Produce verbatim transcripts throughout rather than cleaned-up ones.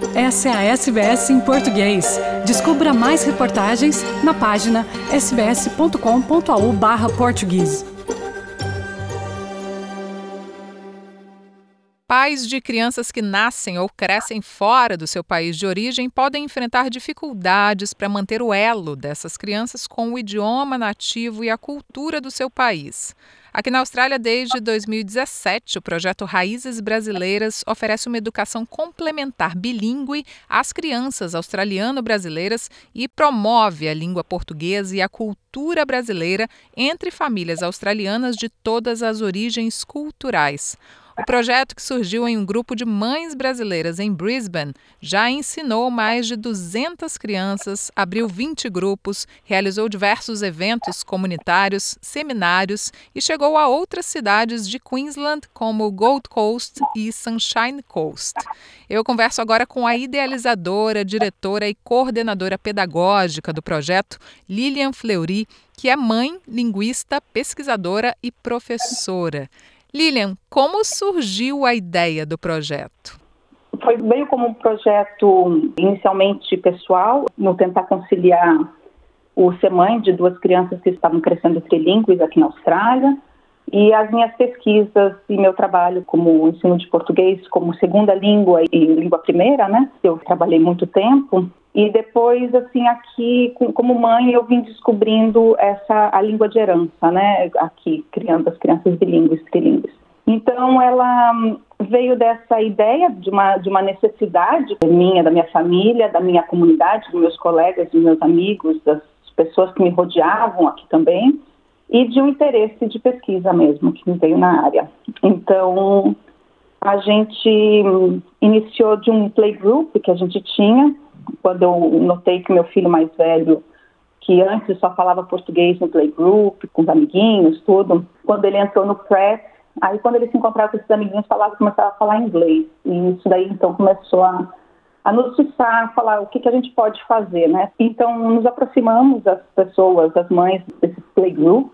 Essa é a S B S em português. Descubra mais reportagens na página sbs.com.au barra português. Pais de crianças que nascem ou crescem fora do seu país de origem podem enfrentar dificuldades para manter o elo dessas crianças com o idioma nativo e a cultura do seu país. Aqui na Austrália, desde dois mil e dezessete, o projeto Raízes Brasileiras oferece uma educação complementar bilíngue às crianças australiano-brasileiras e promove a língua portuguesa e a cultura brasileira entre famílias australianas de todas as origens culturais. O projeto, que surgiu em um grupo de mães brasileiras em Brisbane, já ensinou mais de duzentas crianças, abriu vinte grupos, realizou diversos eventos comunitários, seminários e chegou a outras cidades de Queensland, como Gold Coast e Sunshine Coast. Eu converso agora com a idealizadora, diretora e coordenadora pedagógica do projeto, Lilian Fleury, que é mãe, linguista, pesquisadora e professora. Lilian, como surgiu a ideia do projeto? Foi meio como um projeto inicialmente pessoal, no tentar conciliar o ser mãe de duas crianças que estavam crescendo trilingües aqui na Austrália e as minhas pesquisas e meu trabalho como ensino de português como segunda língua e língua primeira, né? Eu trabalhei muito tempo. E depois, assim, aqui, como mãe, eu vim descobrindo essa, a língua de herança, né? Aqui, criando as crianças bilíngues, trilíngues. Então, ela veio dessa ideia de uma, de uma necessidade minha, da minha família, da minha comunidade, dos meus colegas, dos meus amigos, das pessoas que me rodeavam aqui também, e de um interesse de pesquisa mesmo, que me veio na área. Então, a gente iniciou de um playgroup que a gente tinha, quando eu notei que meu filho mais velho, que antes só falava português no playgroup, com os amiguinhos, tudo, quando ele entrou no prep, aí quando ele se encontrava com esses amiguinhos, falava, começava a falar inglês. E isso daí, então, começou a, a nos tiçar, a falar o que, que a gente pode fazer, né? Então, nos aproximamos das pessoas, das mães desse playgroup,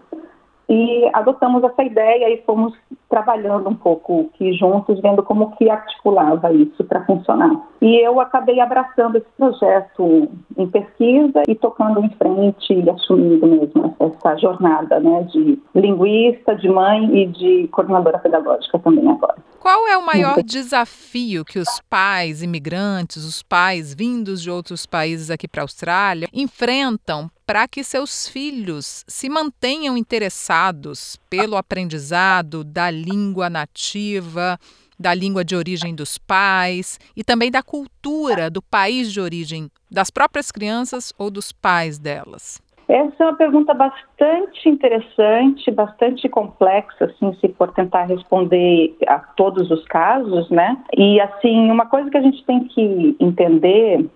e adotamos essa ideia e fomos trabalhando um pouco aqui juntos, vendo como que articulava isso para funcionar. E eu acabei abraçando esse projeto em pesquisa e tocando em frente e assumindo mesmo essa jornada, né, de linguista, de mãe e de coordenadora pedagógica também agora. Qual é o maior desafio que os pais imigrantes, os pais vindos de outros países aqui para a Austrália, enfrentam para que seus filhos se mantenham interessados pelo aprendizado da língua nativa, da língua de origem dos pais e também da cultura do país de origem das próprias crianças ou dos pais delas? Essa é uma pergunta bastante interessante, bastante complexa, assim, se for tentar responder a todos os casos, né? E, assim, uma coisa que a gente tem que entender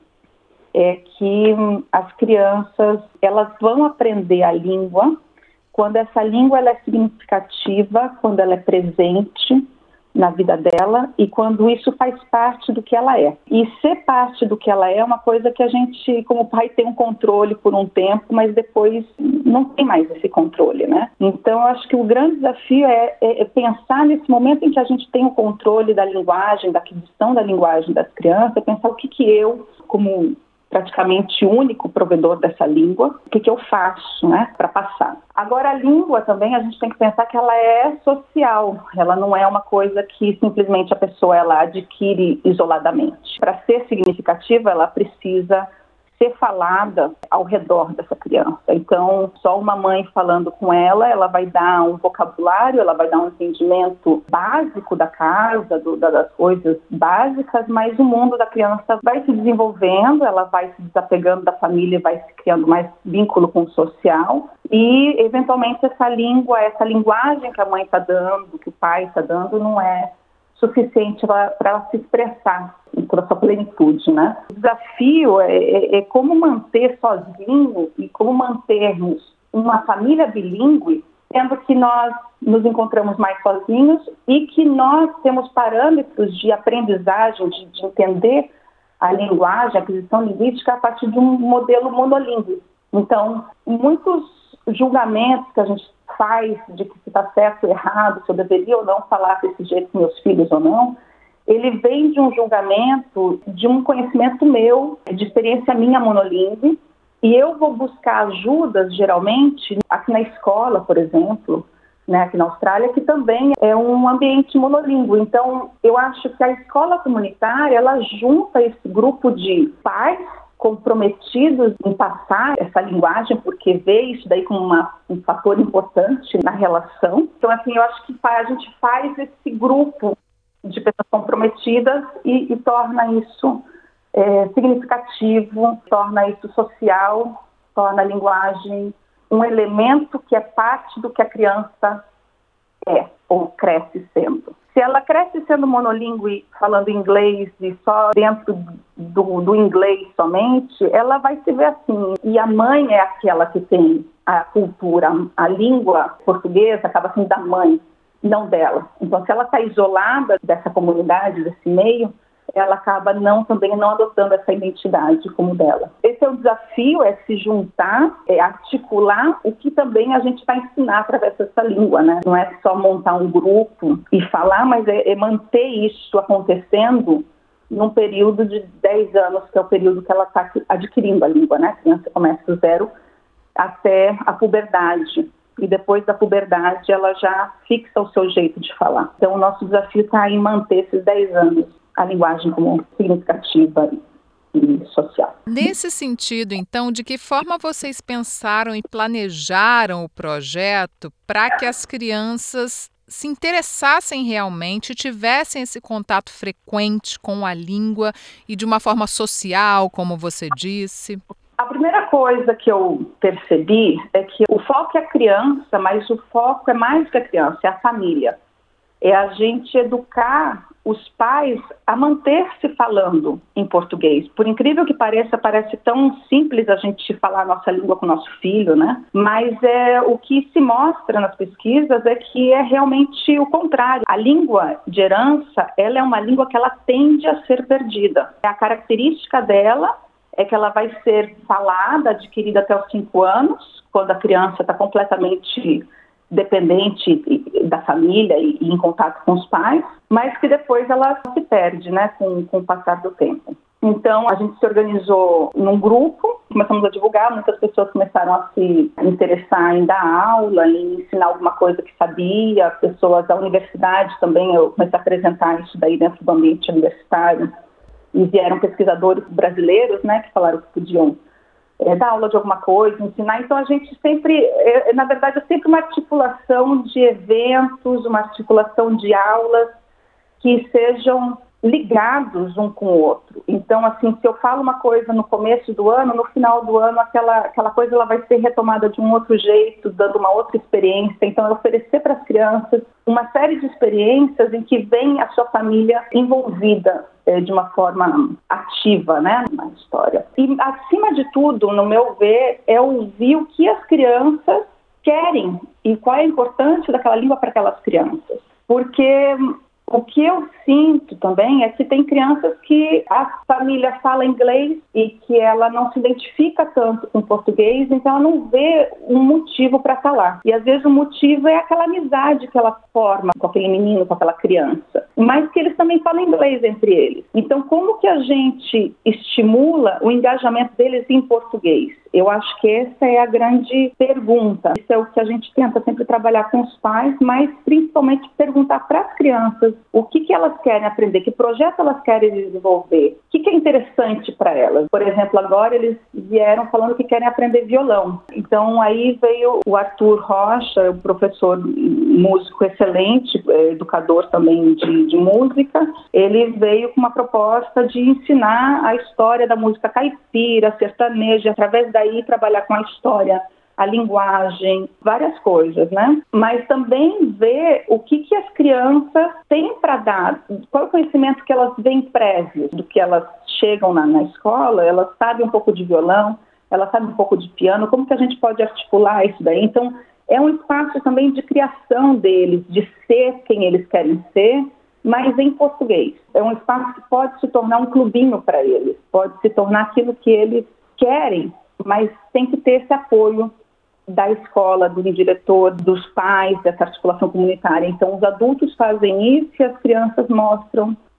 é que as crianças, elas vão aprender a língua quando essa língua ela é significativa, quando ela é presente na vida dela e quando isso faz parte do que ela é. E ser parte do que ela é é uma coisa que a gente, como pai, tem um controle por um tempo, mas depois não tem mais esse controle, né? Então, eu acho que o grande desafio é, é, é pensar nesse momento em que a gente tem o controle da linguagem, da aquisição da linguagem das crianças, é pensar o que que eu, como praticamente único provedor dessa língua, o que que eu faço, né, para passar. Agora, a língua também, a gente tem que pensar que ela é social, ela não é uma coisa que simplesmente a pessoa ela adquire isoladamente. Para ser significativa, ela precisa ser falada ao redor dessa criança. Então, só uma mãe falando com ela, ela vai dar um vocabulário, ela vai dar um entendimento básico da casa, do, das coisas básicas, mas o mundo da criança vai se desenvolvendo, ela vai se desapegando da família, vai se criando mais vínculo com o social e, eventualmente, essa língua, essa linguagem que a mãe está dando, que o pai está dando, não é suficiente para ela se expressar em toda a sua plenitude, né? O desafio é, é, é como manter sozinho e como mantermos uma família bilíngue, sendo que nós nos encontramos mais sozinhos e que nós temos parâmetros de aprendizagem, de, de entender a linguagem, a aquisição linguística a partir de um modelo monolíngue. Então, muitos julgamentos que a gente faz de que se está certo ou errado, se eu deveria ou não falar desse jeito com meus filhos ou não, ele vem de um julgamento, de um conhecimento meu, de experiência minha monolíngue, e eu vou buscar ajudas, geralmente, aqui na escola, por exemplo, né, aqui na Austrália, que também é um ambiente monolíngue. Então, eu acho que a escola comunitária, ela junta esse grupo de pais comprometidos em passar essa linguagem, porque vê isso daí como uma, um fator importante na relação. Então, assim, eu acho que a gente faz esse grupo de pessoas comprometidas e, e torna isso é, significativo, torna isso social, torna a linguagem um elemento que é parte do que a criança é ou cresce sendo. Se ela cresce sendo monolíngue, falando inglês e só dentro do, do inglês somente, ela vai se ver assim. E a mãe é aquela que tem a cultura, a língua portuguesa acaba sendo da mãe, não dela. Então, se ela está isolada dessa comunidade, desse meio, ela acaba não, também não adotando essa identidade como dela. Esse é o desafio, é se juntar, é articular o que também a gente vai ensinar através dessa língua, né? Não é só montar um grupo e falar, mas é, é manter isso acontecendo num período de dez anos, que é o período que ela está adquirindo a língua, né? A criança começa do zero até a puberdade. E depois da puberdade, ela já fixa o seu jeito de falar. Então, o nosso desafio está em manter esses dez anos a linguagem como significativa e social. Nesse sentido, então, de que forma vocês pensaram e planejaram o projeto para que as crianças se interessassem realmente, tivessem esse contato frequente com a língua e de uma forma social, como você disse? A primeira coisa que eu percebi é que o foco é a criança, mas o foco é mais que a criança, é a família. É a gente educar os pais a manter-se falando em português. Por incrível que pareça, parece tão simples a gente falar a nossa língua com o nosso filho, né? Mas é, o que se mostra nas pesquisas é que é realmente o contrário. A língua de herança, ela é uma língua que ela tende a ser perdida. A característica dela é que ela vai ser falada, adquirida até os cinco anos, quando a criança está completamente dependente da família e em contato com os pais, mas que depois ela se perde, né, com, com o passar do tempo. Então, a gente se organizou num grupo, começamos a divulgar, muitas pessoas começaram a se interessar em dar aula, em ensinar alguma coisa que sabia, pessoas da universidade também, eu comecei a apresentar isso daí dentro do ambiente universitário, e vieram pesquisadores brasileiros, né, que falaram que podiam É, dar aula de alguma coisa, ensinar. Então, a gente sempre, é, na verdade, é sempre uma articulação de eventos, uma articulação de aulas que sejam ligados um com o outro. Então, assim, se eu falo uma coisa no começo do ano, no final do ano, aquela, aquela coisa ela vai ser retomada de um outro jeito, dando uma outra experiência. Então, é oferecer para as crianças uma série de experiências em que vem a sua família envolvida é, de uma forma ativa, né, na história. E, acima de tudo, no meu ver, é ouvir o que as crianças querem e qual é a importância daquela língua para aquelas crianças. Porque o que eu sinto também é que tem crianças que a família fala inglês e que ela não se identifica tanto com português, então ela não vê um motivo para falar. E às vezes o motivo é aquela amizade que ela forma com aquele menino, com aquela criança. Mas que eles também falam inglês entre eles. Então, como que a gente estimula o engajamento deles em português? Eu acho que essa é a grande pergunta. Isso é o que a gente tenta sempre trabalhar com os pais, mas principalmente perguntar para as crianças o que, que elas querem aprender, que projeto elas querem desenvolver, o que, que é interessante para elas. Por exemplo, agora eles vieram falando que querem aprender violão. Então, aí veio o Arthur Rocha, o professor músico excelente, educador também de, de música. Ele veio com uma proposta de ensinar a história da música caipira, sertaneja, através daí trabalhar com a história, a linguagem, várias coisas, né? Mas também ver o que, que as crianças têm para dar, qual é o conhecimento que elas veem prévio do que elas chegam na, na escola, elas sabem um pouco de violão, elas sabem um pouco de piano, como que a gente pode articular isso daí? Então, é um espaço também de criação deles, de ser quem eles querem ser, mas em português. É um espaço que pode se tornar um clubinho para eles, pode se tornar aquilo que eles querem, mas tem que ter esse apoio da escola, do diretor, dos pais, dessa articulação comunitária. Então, os adultos fazem isso e as crianças mostram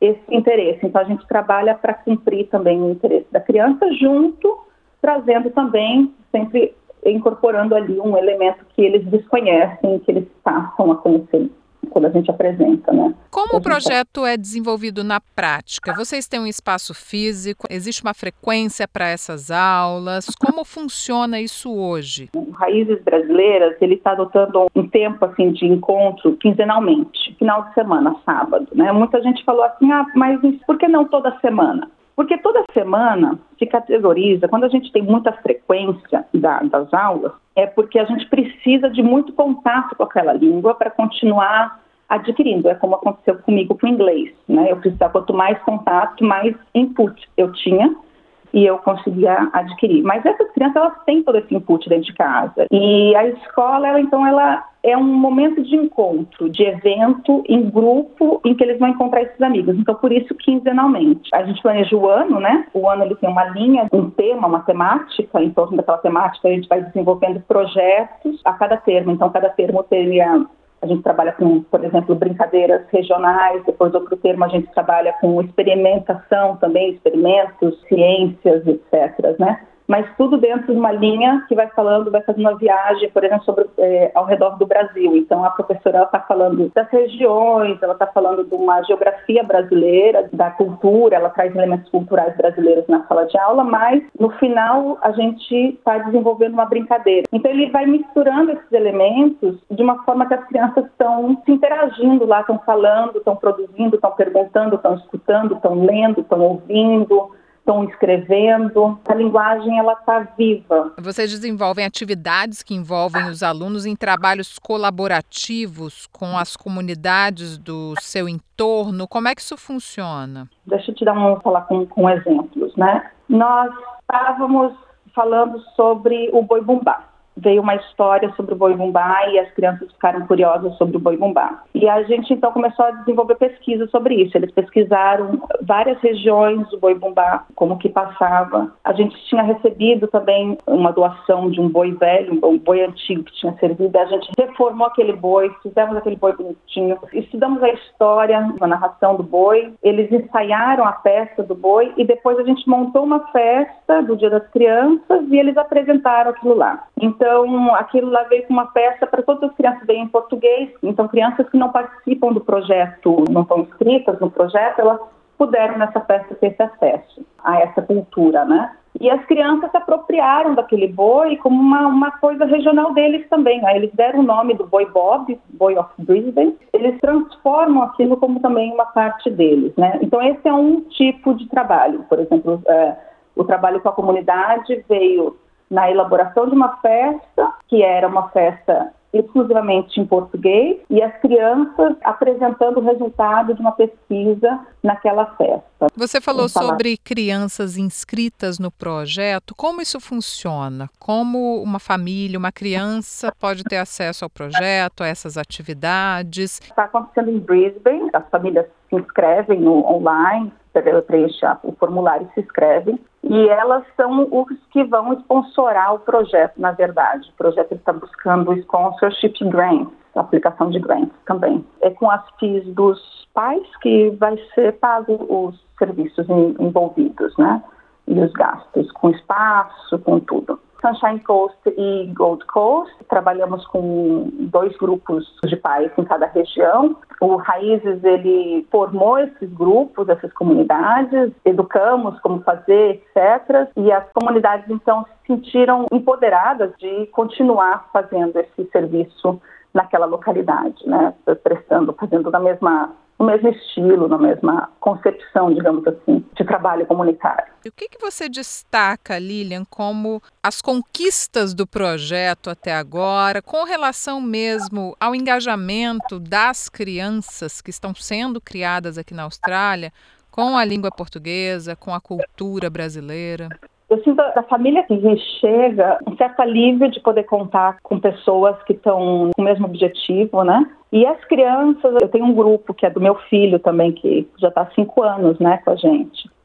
esse interesse. Então, a gente trabalha para cumprir também o interesse da criança, junto, trazendo também, sempre incorporando ali um elemento que eles desconhecem, que eles passam a conhecer quando a gente apresenta, né? Como o projeto é desenvolvido na prática? Vocês têm um espaço físico? Existe uma frequência para essas aulas? Como funciona isso hoje? O Raízes Brasileiras, ele está adotando um tempo assim, de encontro quinzenalmente, final de semana, sábado, né? Muita gente falou assim, ah, mas por que não toda semana? Porque toda semana se categoriza, quando a gente tem muita frequência da, das aulas, é porque a gente precisa de muito contato com aquela língua para continuar adquirindo. É como aconteceu comigo com o inglês, né? Eu precisava, quanto mais contato, mais input eu tinha e eu conseguia adquirir. Mas essas crianças, elas têm todo esse input dentro de casa. E a escola, ela, então, ela é um momento de encontro, de evento em grupo, em que eles vão encontrar esses amigos. Então, por isso, quinzenalmente. A gente planeja o ano, né? O ano, ele tem uma linha, um tema, uma temática. Em torno daquela temática, a gente vai desenvolvendo projetos a cada termo. Então, cada termo teria... A gente trabalha com, por exemplo, brincadeiras regionais, depois outro termo a gente trabalha com experimentação também, experimentos, ciências, etcétera, né? Mas tudo dentro de uma linha que vai falando, vai fazendo uma viagem, por exemplo, sobre, é, ao redor do Brasil. Então, a professora está falando das regiões, ela está falando de uma geografia brasileira, da cultura, ela traz elementos culturais brasileiros na sala de aula, mas, no final, a gente está desenvolvendo uma brincadeira. Então, ele vai misturando esses elementos de uma forma que as crianças estão se interagindo lá, estão falando, estão produzindo, estão perguntando, estão escutando, estão lendo, estão ouvindo, estão escrevendo. A linguagem, ela está viva. Vocês desenvolvem atividades que envolvem os alunos em trabalhos colaborativos com as comunidades do seu entorno. Como é que isso funciona? Deixa eu te dar um, falar com, com exemplos, né? Nós estávamos falando sobre o boi-bumbá. Veio uma história sobre o boi-bumbá e as crianças ficaram curiosas sobre o boi-bumbá. E a gente, então, começou a desenvolver pesquisa sobre isso. Eles pesquisaram várias regiões do boi-bumbá, como que passava. A gente tinha recebido também uma doação de um boi velho, um boi antigo que tinha servido. A gente reformou aquele boi, fizemos aquele boi bonitinho, estudamos a história, a narração do boi. Eles ensaiaram a festa do boi e depois a gente montou uma festa do Dia das Crianças e eles apresentaram aquilo lá. Então, aquilo lá veio com uma peça para todas as crianças, veio em português. Então, crianças que não participam do projeto, não estão inscritas no projeto, elas puderam nessa festa ter esse acesso a essa cultura, né? E as crianças se apropriaram daquele boi como uma, uma coisa regional deles também. Aí eles deram o nome do boi Bob, Boy of Brisbane. Eles transformam aquilo como também uma parte deles, né? Então, esse é um tipo de trabalho. Por exemplo, é, o trabalho com a comunidade veio na elaboração de uma festa, que era uma festa exclusivamente em português, e as crianças apresentando o resultado de uma pesquisa naquela festa. Você falou sobre crianças inscritas no projeto. Como isso funciona? Como uma família, uma criança pode ter acesso ao projeto, a essas atividades? Está acontecendo em Brisbane, as famílias se inscrevem no online, preenchem o formulário e se inscrevem, e elas são os que vão sponsorar o projeto, na verdade. O projeto está buscando sponsorship grants, aplicação de grants também. É com as fees dos pais que vai ser pago os serviços envolvidos, né? E os gastos, com espaço, com tudo. Sunshine Coast e Gold Coast, trabalhamos com dois grupos de pais em cada região. O Raízes, ele formou esses grupos, essas comunidades, educamos como fazer, etcétera. E as comunidades, então, se sentiram empoderadas de continuar fazendo esse serviço naquela localidade, né? Prestando, fazendo na mesma... no mesmo estilo, na mesma concepção, digamos assim, de trabalho comunitário. E o que, que você destaca, Lilian, como as conquistas do projeto até agora, com relação mesmo ao engajamento das crianças que estão sendo criadas aqui na Austrália com a língua portuguesa, com a cultura brasileira? Eu sinto da família que chega um certo alívio de poder contar com pessoas que estão com o mesmo objetivo, né? E as crianças, eu tenho um grupo que é do meu filho também, que já está há cinco anos, né, com a gente.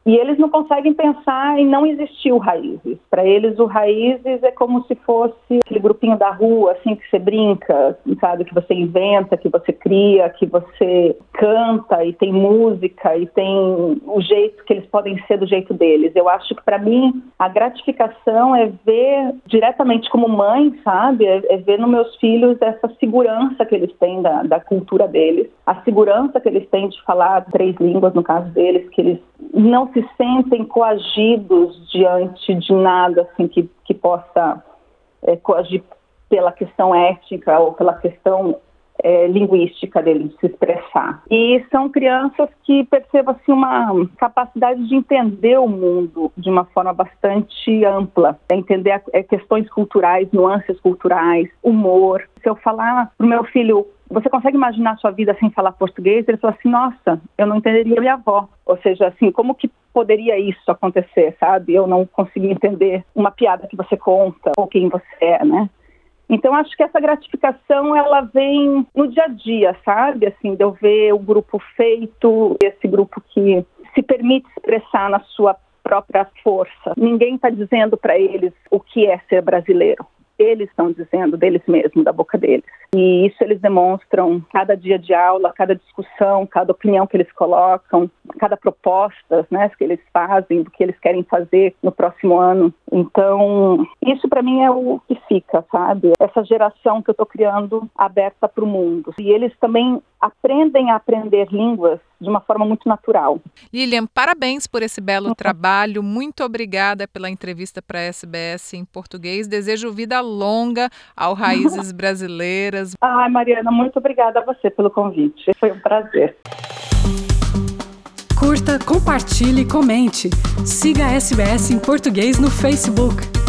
E eles não conseguem pensar em não existir o Raízes. Para eles, o Raízes é como se fosse aquele grupinho da rua, assim, que você brinca, sabe? Que você inventa, que você cria, que você canta e tem música e tem o jeito que eles podem ser do jeito deles. Eu acho que, para mim, a gratificação é ver diretamente como mãe, sabe? É, é ver nos meus filhos essa segurança que eles têm da, da cultura deles, a segurança que eles têm de falar três línguas, no caso deles, que eles não se sentem coagidos diante de nada assim, que, que possa é, coagir pela questão étnica ou pela questão é, linguística deles de se expressar. E são crianças que percebem assim, uma capacidade de entender o mundo de uma forma bastante ampla, é entender a, é, questões culturais, nuances culturais, humor. Se eu falar para o meu filho, você consegue imaginar a sua vida sem falar português? Ele fala assim, nossa, eu não entenderia minha avó. Ou seja, assim, como que poderia isso acontecer, sabe? Eu não consegui entender uma piada que você conta ou quem você é, né? Então, acho que essa gratificação, ela vem no dia a dia, sabe? Assim, de eu ver o grupo feito, esse grupo que se permite expressar na sua própria força. Ninguém está dizendo para eles o que é ser brasileiro. Eles estão dizendo deles mesmos, da boca deles. E isso eles demonstram cada dia de aula, cada discussão, cada opinião que eles colocam, cada proposta, né, que eles fazem, do que eles querem fazer no próximo ano. Então, isso para mim é o que fica, sabe? Essa geração que eu estou criando aberta para o mundo. E eles também aprendem a aprender línguas de uma forma muito natural. Lilian, parabéns por esse belo uhum. trabalho. Muito obrigada pela entrevista para a S B S em português. Desejo vida longa ao Raízes Brasileiras. Ai, Mariana, muito obrigada a você pelo convite. Foi um prazer. Curta, compartilhe e comente. Siga a S B S em português no Facebook.